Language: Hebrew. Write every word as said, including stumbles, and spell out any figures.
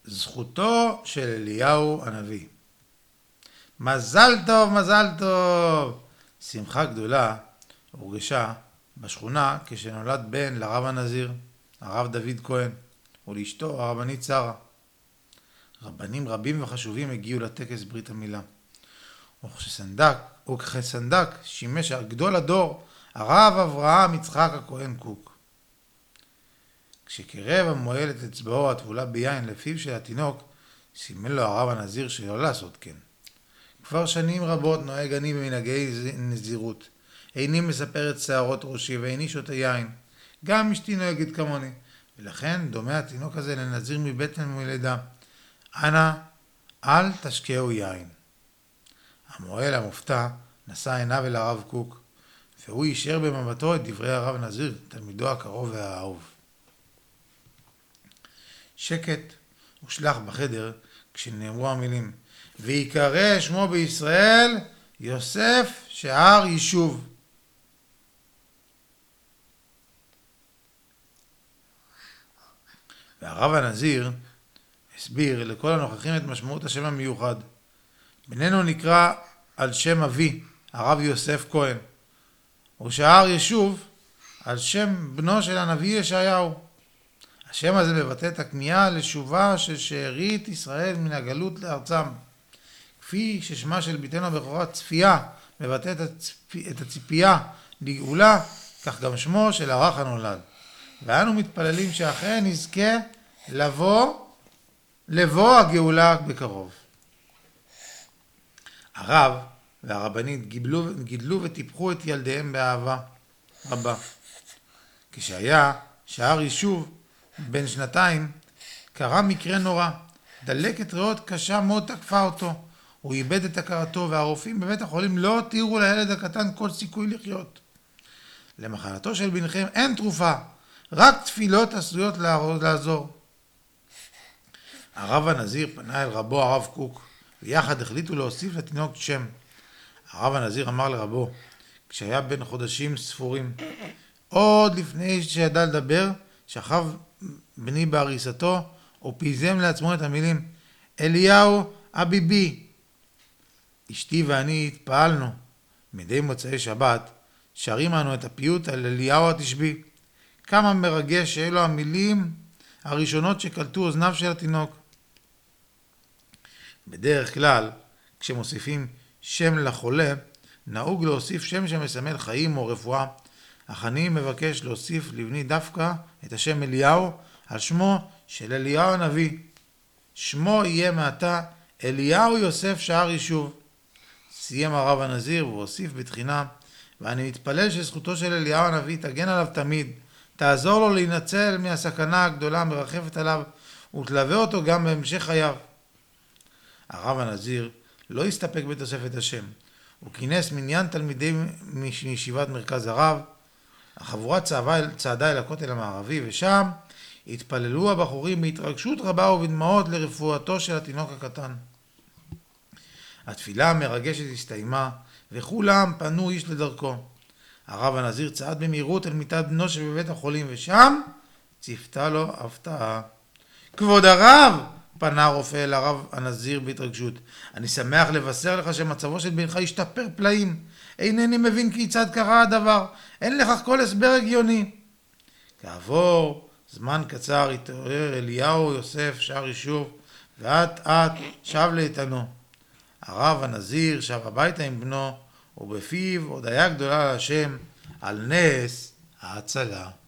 זכותו של אליהו הנביא. מזל טוב, מזל טוב! שמחה גדולה הורגשה בשכונה כשנולד בן לרב הנזיר, הרב דוד כהן, ולאשתו הרבנית שרה. רבנים רבים וחשובים הגיעו לטקס ברית המילה. וכשסנדק, וכסנדק שימש גדול הדור, הרב אברהם יצחק הכהן קוק. כשקרב המועל את אצבעו הטבולה ביין לפיו של התינוק, סימן לו הרב הנזיר שלא לעשות כן. כבר שנים רבות נוהג אני במנהגי נזירות. איני מספר את שערות ראשי ואיני שותה יין. גם אשתי נוהגת כמוני, ולכן דומה התינוק הזה לנזיר מבטן מלידה. אנא, אל תשקעו יין. המועל המופתע נשא עיניו אל הרב קוק, והוא אישר במבטו את דברי הרב נזיר, תלמידו הקרוב והאהוב. שקט הושלח בחדר כשנאמרו המילים, ויקרא שמו בישראל יוסף שער יישוב. והרב הנזיר הסביר לכל הנוכחים את משמעות השם המיוחד. בנינו נקרא על שם אבי, הרב יוסף כהן, ושער יישוב על שם בנו של הנביא ישעיהו. השם הזה מבטא את הכמיהה לשובה של שארית ישראל מן הגלות לארצם. כפי ששמה של ביתנו הבכורה צפייה מבטא את, הצפ... את הציפייה לגאולה, כך גם שמו של הרך הנולד. ואנו מתפללים שאכן נזכה לבוא, לבוא הגאולה בקרוב. הרב והרבנית גידלו, גידלו וטיפחו את ילדיהם באהבה רבה. כשהיה שער יישוב בן שנתיים, קרה מקרה נורא. דלקת ריאות קשה מאוד תקפה אותו. הוא איבד את הכרתו, והרופאים בבית החולים לא הותירו לילד הקטן כל סיכוי לחיות. למחלתו של בנכם אין תרופה, רק תפילות עשויות לעזור. הרב הנזיר פנה אל רבו הרב קוק, ויחד החליטו להוסיף לתינוק שם. הרב הנזיר אמר לרבו, כשהיה בן חודשים ספורים, עוד לפני שידע לדבר, שכב בני בהריסתו, ופיזם לעצמו את המילים, אליהו אביבי. אשתי ואני התפעלנו. מדי מוצאי שבת שרים לנו את הפיוט על אליהו התשבי. כמה מרגש שאלו המילים הראשונות שקלטו אוזניו של התינוק. בדרך כלל, כשמוסיפים שם לחולה, נהוג להוסיף שם שמסמל חיים או רפואה, אך אני מבקש להוסיף לבני דווקא את השם אליהו על שמו של אליהו הנביא. שמו יהיה מעתה אליהו יוסף שער יישוב. סיים הרב הנזיר והוסיף בתחינה, ואני מתפלל שזכותו של אליהו הנביא תגן עליו תמיד, תעזור לו להינצל מהסכנה הגדולה המרחפת עליו, ותלווה אותו גם בהמשך חייו. הרב הנזיר לא הסתפק בתוספת השם, הוא כינס מניין תלמידי מישיבת מרכז הרב. החבורה צעדה אל הכותל המערבי, ושם התפללו הבחורים בהתרגשות רבה ובדמעות לרפואתו של התינוק הקטן. התפילה המרגשת הסתיימה, וכולם פנו איש לדרכו. הרב הנזיר צעד במהירות אל מיטת בנו שבבית החולים, ושם צפתה לו הפתעה. כבוד הרב! פנה הרופא אל הרב הנזיר בהתרגשות. אני שמח לבשר לך שמצבו של בנך השתפר פלאים. אינני מבין כיצד קרה הדבר. אין לכך כל הסבר הגיוני. כעבור זמן קצר התעורר אליהו יוסף שער יישוב, ואט אט שב לאיתנו. הרב הנזיר שב הביתה עם בנו, ובפיו הודיה גדולה להשם על נס ההצלה.